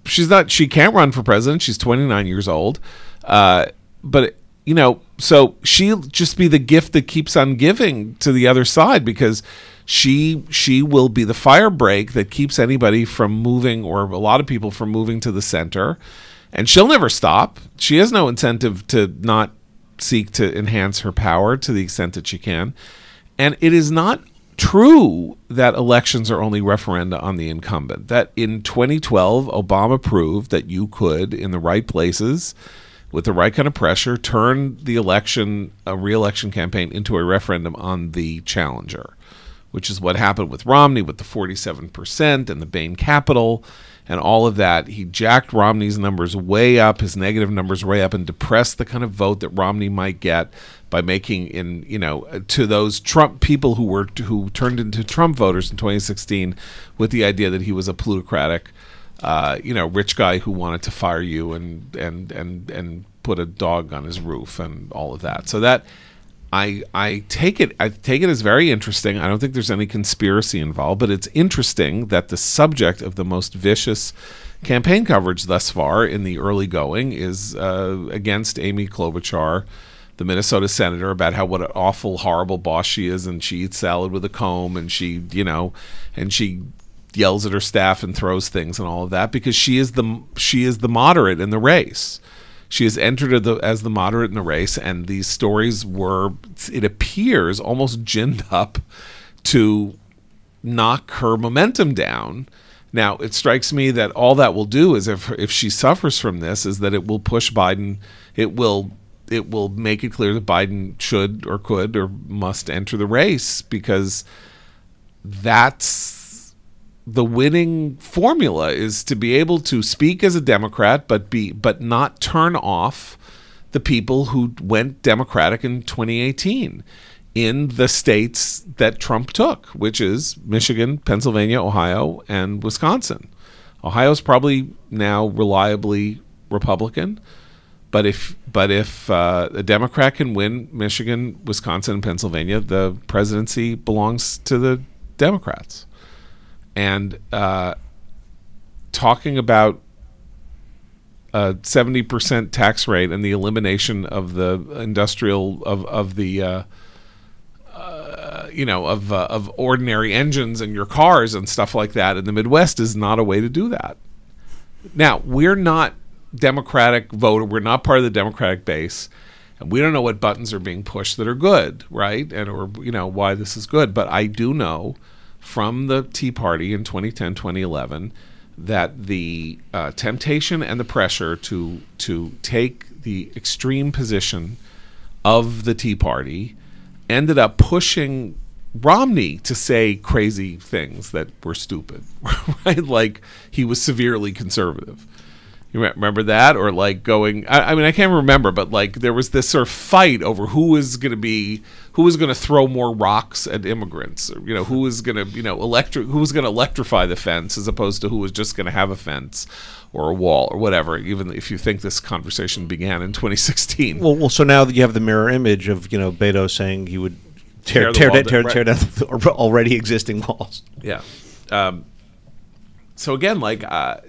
she's not she can't run for president. She's twenty-nine years old. Uh, but you know, so she'll just be the gift that keeps on giving to the other side, because she she will be the fire break that keeps anybody from moving, or a lot of people from moving to the center. And she'll never stop. She has no incentive to not seek to enhance her power to the extent that she can. And it is not true that elections are only referenda on the incumbent. That in twenty twelve, Obama proved that you could, in the right places, with the right kind of pressure, turn the election, a re-election campaign, into a referendum on the challenger, which is what happened with Romney with the forty-seven percent and the Bain Capital and all of that. He jacked Romney's numbers way up, his negative numbers way up, and depressed the kind of vote that Romney might get by making, in you know, to those Trump people who were who turned into Trump voters in twenty sixteen with the idea that he was a plutocratic, uh, you know, rich guy who wanted to fire you and and and and put a dog on his roof and all of that. So that I I take it I take it as very interesting. I don't think there's any conspiracy involved, but it's interesting that the subject of the most vicious campaign coverage thus far in the early going is uh, against Amy Klobuchar, the Minnesota senator, about how what an awful, horrible boss she is, and she eats salad with a comb, and she you know, and she yells at her staff and throws things and all of that, because she is the she is the moderate in the race. She has entered the, as the moderate in the race, and these stories were, it appears, almost ginned up to knock her momentum down. Now, it strikes me that all that will do is, if if she suffers from this, is that it will push Biden. It will it will make it clear that Biden should or could or must enter the race, because that's the winning formula, is to be able to speak as a Democrat, but be but not turn off the people who went Democratic in twenty eighteen in the states that Trump took, which is Michigan, Pennsylvania, Ohio, and Wisconsin. Ohio's probably now reliably Republican, but if but if uh, a Democrat can win Michigan, Wisconsin, and Pennsylvania, the presidency belongs to the Democrats. And uh, talking about a seventy percent tax rate and the elimination of the industrial of of the uh, uh, you know of uh, of ordinary engines in your cars and stuff like that in the Midwest is not a way to do that. Now, we're not Democratic voter. We're not part of the Democratic base, and we don't know what buttons are being pushed that are good, right? And or you know why this is good. But I do know from the Tea Party in twenty ten, twenty eleven, that the uh, temptation and the pressure to to take the extreme position of the Tea Party ended up pushing Romney to say crazy things that were stupid, right? Like he was severely conservative. You remember that? Or like going, I, I mean, I can't remember, but like there was this sort of fight over who was going to be, who was going to throw more rocks at immigrants, or, you know, who was going to, you know, electric, who was going to electrify the fence as opposed to who was just going to have a fence or a wall or whatever, even if you think this conversation began in twenty sixteen. Well, well, so now that you have the mirror image of, you know, Beto saying he would tear, Tear the tear, wall tear, down, tear right. down the already existing walls. Yeah. Um, so again, like, uh,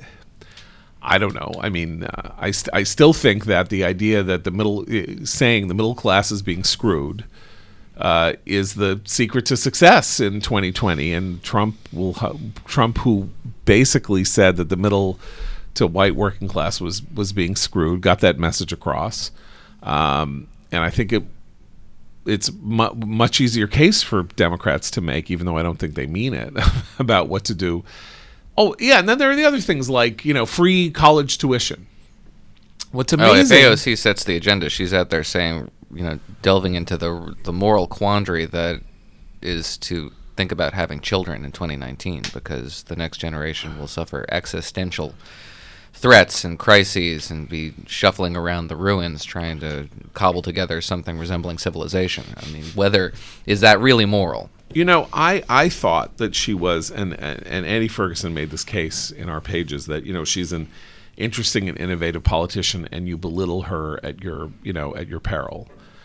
I don't know. I mean, uh, I, st- I still think that the idea that the middle, uh, saying the middle class is being screwed uh, is the secret to success in twenty twenty. And Trump will, ha- Trump, who basically said that the middle to white working class was, was being screwed, got that message across. Um, and I think it, it's mu- much easier case for Democrats to make, even though I don't think they mean it, about what to do. Oh, yeah, and then there are the other things like, you know, free college tuition. What's amazing... Oh, if A O C sets the agenda, she's out there saying, you know, delving into the the moral quandary that is to think about having children in twenty nineteen, because the next generation will suffer existential threats and crises and be shuffling around the ruins trying to cobble together something resembling civilization. I mean, whether... Is that really moral? You know, I, I thought that she was, and, and and Andy Ferguson made this case in our pages, that, you know, she's an interesting and innovative politician, and you belittle her at your, you know, at your peril.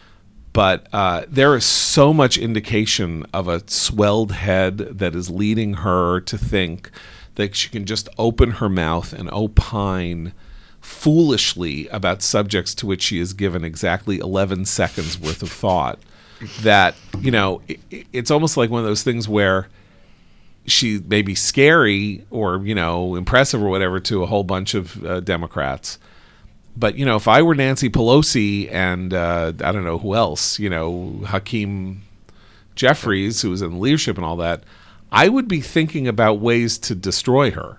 But uh, there is so much indication of a swelled head that is leading her to think that she can just open her mouth and opine foolishly about subjects to which she is given exactly eleven seconds worth of thought, that, you know, it, it's almost like one of those things where she may be scary or, you know, impressive or whatever to a whole bunch of uh, Democrats. But, you know, if I were Nancy Pelosi and uh, I don't know who else, you know, Hakeem Jeffries, who was in leadership and all that, I would be thinking about ways to destroy her.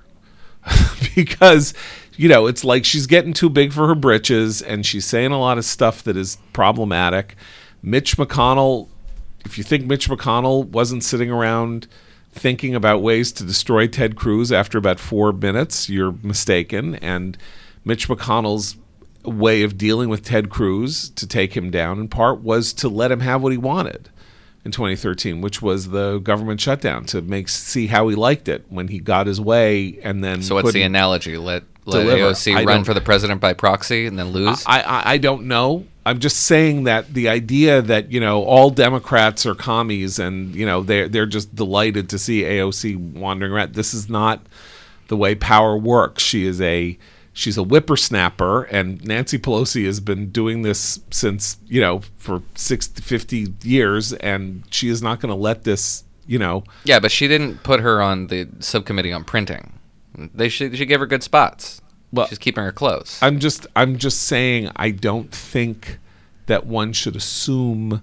Because, you know, it's like she's getting too big for her britches and she's saying a lot of stuff that is problematic. Mitch McConnell, if you think Mitch McConnell wasn't sitting around thinking about ways to destroy Ted Cruz after about four minutes, you're mistaken. And Mitch McConnell's way of dealing with Ted Cruz to take him down in part was to let him have what he wanted in twenty thirteen, which was the government shutdown, to make see how he liked it when he got his way and then So what's the analogy? Let let deliver. A O C I run don't- for the president by proxy and then lose? I, I, I don't know. I'm just saying that the idea that, you know, all Democrats are commies and, you know, they're, they're just delighted to see A O C wandering around. This is not the way power works. She is a she's a whippersnapper, and Nancy Pelosi has been doing this since, you know, for sixty, fifty years, and she is not going to let this, you know. Yeah, but she didn't put her on the subcommittee on printing. They should, she gave her good spots. Well, She's keeping her close. I'm just I'm just saying I don't think that one should assume.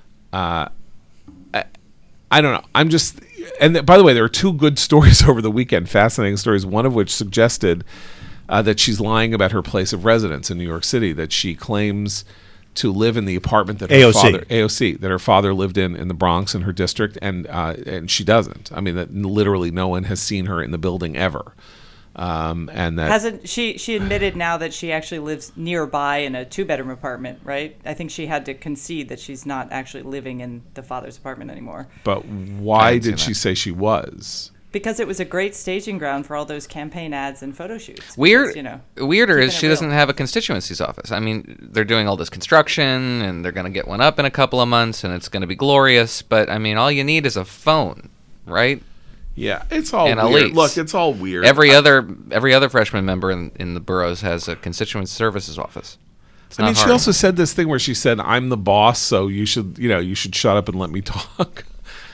Uh, I, I don't know. I'm just and th- by the way, there are two good stories over the weekend, fascinating stories. One of which suggested uh, that she's lying about her place of residence in New York City. That she claims to live in the apartment that her A O C. father A O C that her father lived in in the Bronx in her district, and uh, and she doesn't. I mean, that literally no one has seen her in the building ever. Um, and that Hasn't she? She admitted now that she actually lives nearby in a two-bedroom apartment, right? I think she had to concede that she's not actually living in the father's apartment anymore. But I why didn't see did she that. say she was? Because it was a great staging ground for all those campaign ads and photo shoots. Weird, Because, you know, weirder is keeping it she real. doesn't have a constituency's office. I mean, they're doing all this construction, and they're going to get one up in a couple of months, and it's going to be glorious. But I mean, all you need is a phone, right? Yeah, it's all And weird. elites. Look, it's all weird. Every I, other every other freshman member in, in the boroughs has a constituent services office. It's I not mean, she hard. also said this thing where she said, "I'm the boss, so you should, you know, you should shut up and let me talk."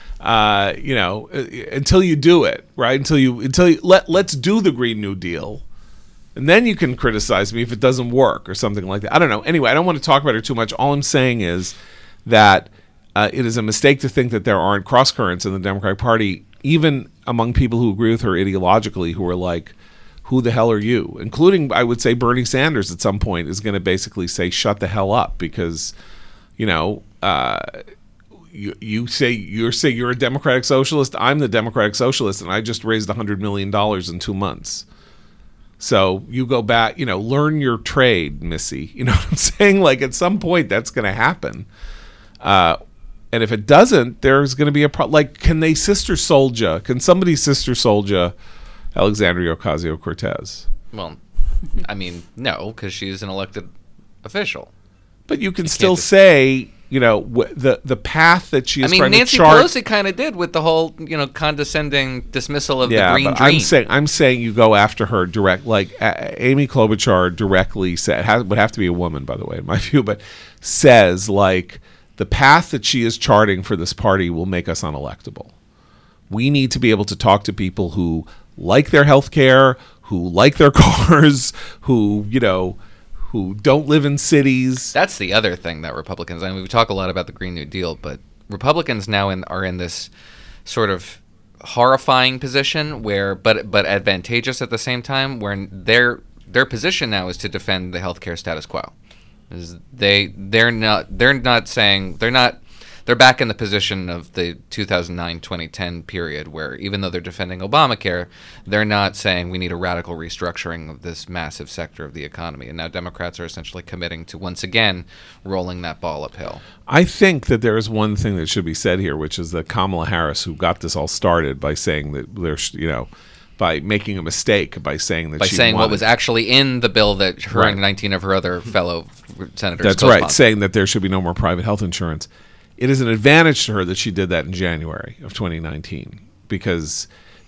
Uh, you know, uh, until you do it, right? Until you, until you, let let's do the Green New Deal, and then you can criticize me if it doesn't work or something like that. I don't know. Anyway, I don't want to talk about her too much. All I'm saying is that uh, it is a mistake to think that there aren't cross currents in the Democratic Party, even among people who agree with her ideologically, who are like, who the hell are you? Including, I would say, Bernie Sanders at some point is going to basically say, shut the hell up, because, you know, uh, you, you say you're say you're a Democratic Socialist. I'm the Democratic Socialist, and I just raised one hundred million dollars in two months. So you go back, you know, learn your trade, Missy. You know what I'm saying? Like, at some point, that's going to happen. Uh, and if it doesn't, there's going to be a problem. Like, can they sister soldier? Can somebody sister soldier Alexandria Ocasio-Cortez? Well, I mean, no, because she's an elected official. But you can still just- say, you know, wh- the the path that she I is mean, trying Nancy to chart. Pelosi kind of did with the whole, you know, condescending dismissal of yeah, the Green but Dream. I'm saying I'm saying you go after her direct. Like uh, Amy Klobuchar directly said, has, would have to be a woman, by the way, in my view, but says like the path that she is charting for this party will make us unelectable. We need to be able to talk to people who like their health care, who like their cars, who, you know, who don't live in cities. That's the other thing that Republicans, I mean, we talk a lot about the Green New Deal, but Republicans now in, are in this sort of horrifying position where, but but advantageous at the same time, where their their position now is to defend the healthcare status quo. Is they they're not they're not saying they're not they're back in the position of the two thousand nine to twenty ten period, where even though they're defending Obamacare, they're not saying we need a radical restructuring of this massive sector of the economy. And now Democrats are essentially committing to once again rolling that ball uphill. I think that there is one thing that should be said here, which is that Kamala Harris, who got this all started by saying that there's, you know, by making a mistake by saying that By she saying what wanted- was actually in the bill that her Right. and nineteen of her other fellow senators That's right, co-sponsored. saying that there should be no more private health insurance. It is an advantage to her that she did that in January of twenty nineteen, because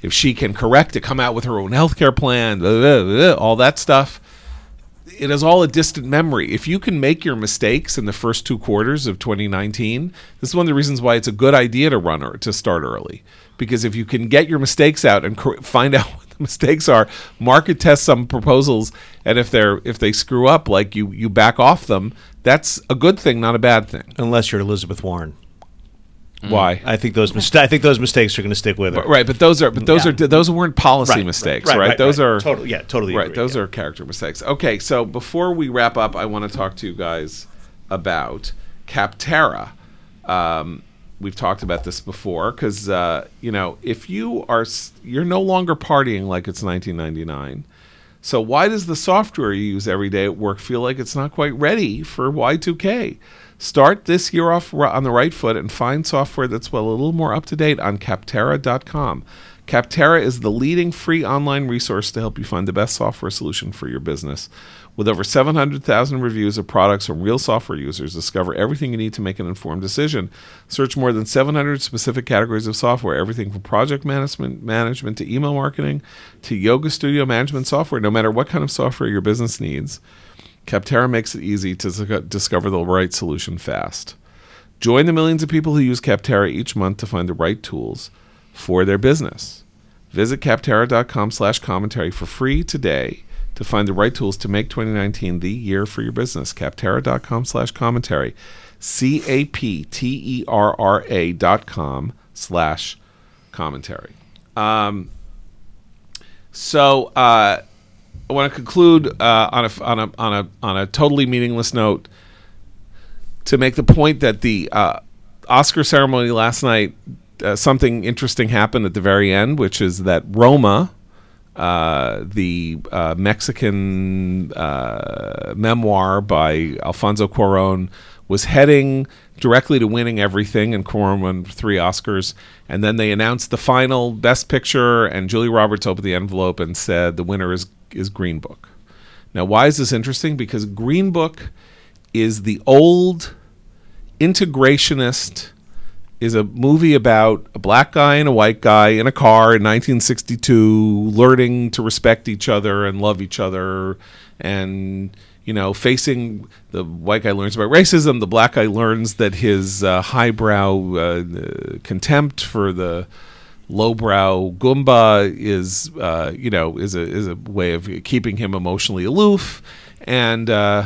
if she can correct it, come out with her own healthcare plan, blah, blah, blah, all that stuff, it is all a distant memory. If you can make your mistakes in the first two quarters of twenty nineteen, this is one of the reasons why it's a good idea to run or to start early. Because if you can get your mistakes out and cor- find out what the mistakes are, market test some proposals, and if they're if they screw up, like you you back off them, that's a good thing, not a bad thing. Unless you're Elizabeth Warren. Why? I think those mis- I think those mistakes are going to stick with her. Right, but those are but those Yeah. are those weren't policy Right, mistakes, right, right? right, those right. are Totally, yeah, totally right. agree, Those yeah. are character mistakes. Okay, so before we wrap up, I want to talk to you guys about Capterra. Um, we've talked about this before because uh, you know if you are s- you're no longer partying like it's nineteen ninety-nine. So why does the software you use every day at work feel like it's not quite ready for Y two K? Start this year off ri- on the right foot and find software that's well a little more up to date on Capterra dot com. Capterra is the leading free online resource to help you find the best software solution for your business. With over seven hundred thousand reviews of products from real software users, discover everything you need to make an informed decision. Search more than seven hundred specific categories of software, everything from project management, management to email marketing to yoga studio management software. No matter what kind of software your business needs, Capterra makes it easy to s- discover the right solution fast. Join the millions of people who use Capterra each month to find the right tools for their business. Visit Capterra dot com slash commentary for free today to find the right tools to make twenty nineteen the year for your business. Capterra dot com slash commentary. C A P T E R R A dot com slash commentary. Um, so, uh, I want to conclude uh, on a on a on a on a totally meaningless note to make the point that the uh, Oscar ceremony last night, uh, something interesting happened at the very end, which is that Roma, uh, the uh, Mexican uh, memoir by Alfonso Cuarón, was heading directly to winning everything, and Cuarón won three Oscars. And then they announced the final Best Picture, and Julia Roberts opened the envelope and said the winner is is Green Book. Now, why is this interesting? Because Green Book is the old integrationist, is a movie about a black guy and a white guy in a car in nineteen sixty-two learning to respect each other and love each other, and you know, facing the white guy learns about racism, the black guy learns that his uh, highbrow uh, contempt for the lowbrow Goomba is, uh, you know, is a is a way of keeping him emotionally aloof, and uh,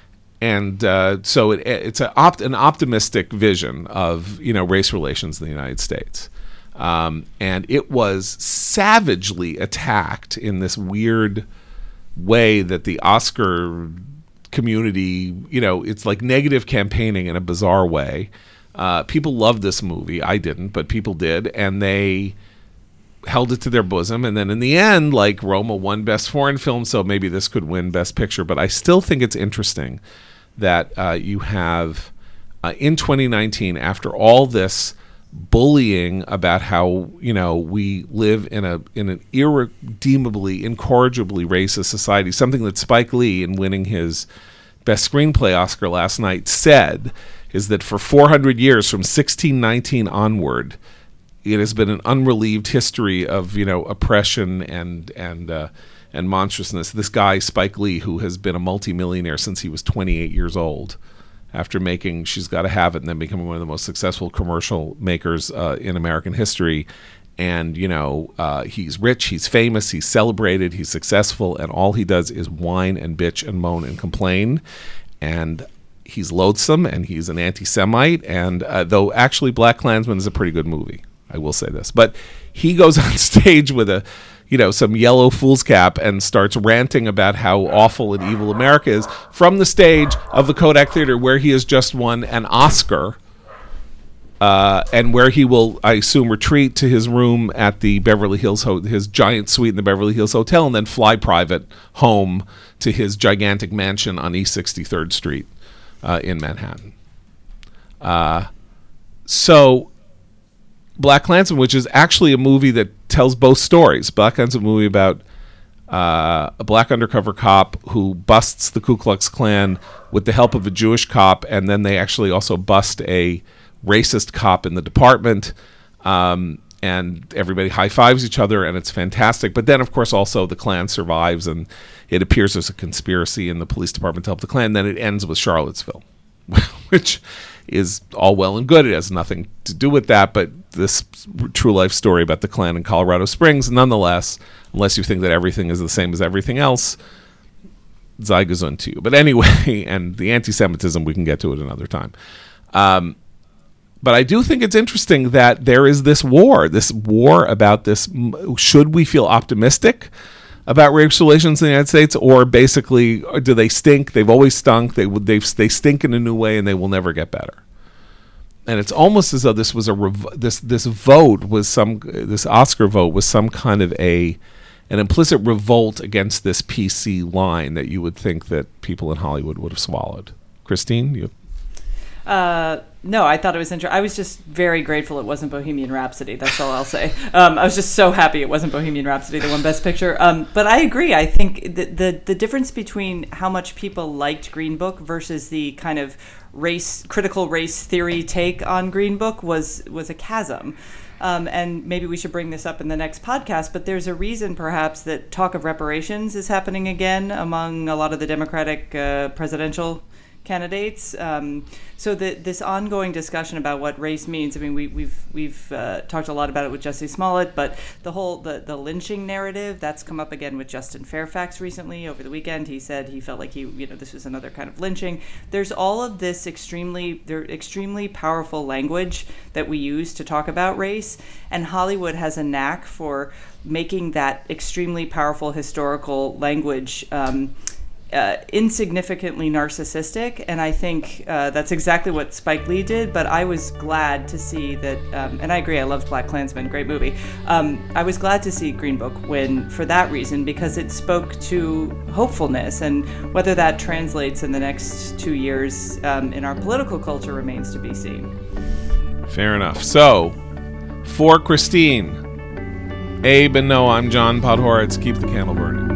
and uh, so it, it's a opt, an optimistic vision of you know race relations in the United States, um, and it was savagely attacked in this weird way that the Oscar community, you know, it's like negative campaigning in a bizarre way. Uh, people loved this movie. I didn't, but people did, and they held it to their bosom. And then in the end, like, Roma won Best Foreign Film, so maybe this could win Best Picture. But I still think it's interesting that uh, you have, uh, in twenty nineteen, after all this bullying about how, you know, we live in a in an irredeemably, incorrigibly racist society, something that Spike Lee, in winning his Best Screenplay Oscar last night, said is that for four hundred years, from sixteen nineteen onward, it has been an unrelieved history of, you know, oppression and and uh, and monstrousness. This guy, Spike Lee, who has been a multimillionaire since he was twenty-eight years old, after making She's Gotta Have It and then becoming one of the most successful commercial makers uh, in American history. And, you know, uh, he's rich, he's famous, he's celebrated, he's successful, and all he does is whine and bitch and moan and complain. And he's loathsome, and he's an anti-Semite, and uh, though actually Black Klansman is a pretty good movie, I will say this. But he goes on stage with a, you know, some yellow fool's cap and starts ranting about how awful and evil America is from the stage of the Kodak Theater, where he has just won an Oscar, uh, and where he will, I assume, retreat to his room at the Beverly Hills, ho- his giant suite in the Beverly Hills Hotel, and then fly private home to his gigantic mansion on East sixty-third Street. Uh, in Manhattan. Uh, so, Black Klansman, which is actually a movie that tells both stories. Black Klansman is a movie about uh, a black undercover cop who busts the Ku Klux Klan with the help of a Jewish cop, and then they actually also bust a racist cop in the department. Um, and everybody high-fives each other, and it's fantastic. But then, of course, also the Klan survives, and it appears there's a conspiracy in the police department to help the Klan. Then it ends with Charlottesville, which is all well and good. It has nothing to do with that, but this true life story about the Klan in Colorado Springs, nonetheless, unless you think that everything is the same as everything else, sei gesund to you. But anyway, and the anti-Semitism, we can get to it another time. Um, But I do think it's interesting that there is this war, this war about this. Should we feel optimistic about race relations in the United States, or basically do they stink? They've always stunk. They they they stink in a new way, and they will never get better. And it's almost as though this was a rev- this this vote was some this Oscar vote was some kind of a an implicit revolt against this P C line that you would think that people in Hollywood would have swallowed. Christine, you. Uh, no, I thought it was interesting. I was just very grateful it wasn't Bohemian Rhapsody. That's all I'll say. Um, I was just so happy it wasn't Bohemian Rhapsody that won Best Picture. Um, but I agree. I think the, the the difference between how much people liked Green Book versus the kind of race critical race theory take on Green Book was was a chasm. Um, and maybe we should bring this up in the next podcast, but there's a reason perhaps that talk of reparations is happening again among a lot of the Democratic uh, presidential candidates. Um, so the, this ongoing discussion about what race means, I mean, we, we've we've uh, talked a lot about it with Jussie Smollett, but the whole, the, the lynching narrative, that's come up again with Justin Fairfax recently. Over the weekend, he said he felt like he, you know, this was another kind of lynching. There's all of this extremely, there extremely powerful language that we use to talk about race, and Hollywood has a knack for making that extremely powerful historical language um, Uh, insignificantly narcissistic, and I think uh, that's exactly what Spike Lee did. But I was glad to see that, um, and I agree, I loved BlacKkKlansman, great movie. Um, I was glad to see Green Book win for that reason, because it spoke to hopefulness, and whether that translates in the next two years um, in our political culture remains to be seen. Fair enough. So, for Christine, Abe and Noah, I'm John Podhoretz. Keep the candle burning.